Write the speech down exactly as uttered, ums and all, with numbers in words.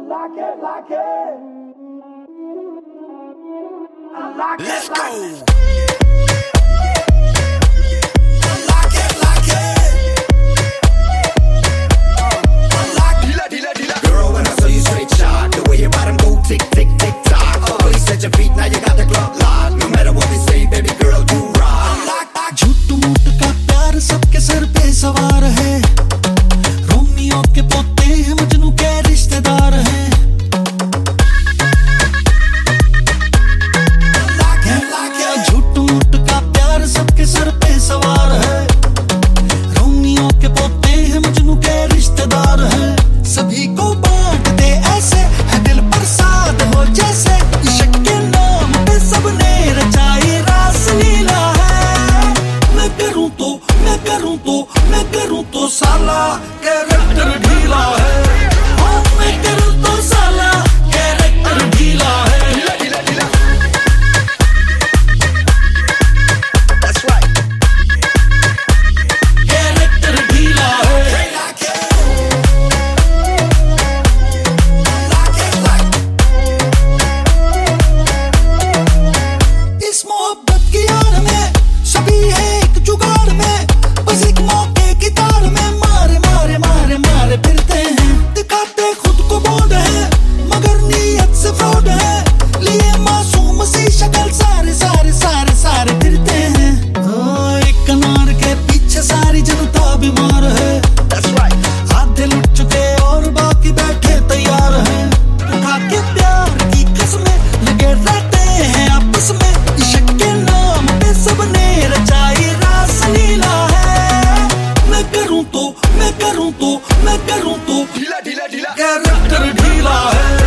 like it, like it. I like Let's it, go. Like I like it, like it. I like it. Dila, dila. Girl, when I saw you straight shot, the way your bottom go tick, tick, tick, tock. Oh, you set your feet, now you got the clock locked. No matter what they say, baby girl, you rock. I like that. झूठ मूठ का प्यार सबके sir पे सवार है, Romeo के पोते हैं, मजनू के रिश्तेदार हैं। झूठ मूठ का प्यार सबके सर पे सवार है, रोमियो के पोते हैं, मजनू के रिश्तेदार हैं। सभी को बांट दे ऐसे, है दिल बरसात हो जैसे, इश्क के नाम पे सबने रचाई रासलीला है। मैं करूं तो मैं करूं तो मैं करूं तो साला कैरेक्टर ढीला है। हाँ, मैं करूं तो साला कैरेक्टर ढीला है। कैरेक्टर ढीला है। इस मोहब्बत की आड़ में सभी है एक जुगाड़ में, बस एक मौके की ताड़ में मारे मारे मारे मारे फिरते हैं। दिखाते खुद को बोल्ड है मगर नीयत से फ्रॉड है, लिए मासूम सी शक्ल सारे सारे सारे सारे फिरते हैं। ओ, एक अनार के पीछे सारी जनता बीमार है। आधे लुट चुके और बाकी बैठे तैयार हैं। उठा के प्यार की कसमें लगे रहते हैं आपस में, इश्क के नाम पे सबने रचाई रासलीला है। मैं करूं तो मैं करूं तो मैं करूं तो ढीला ढीला ढीला कैरेक्टर ढीला है।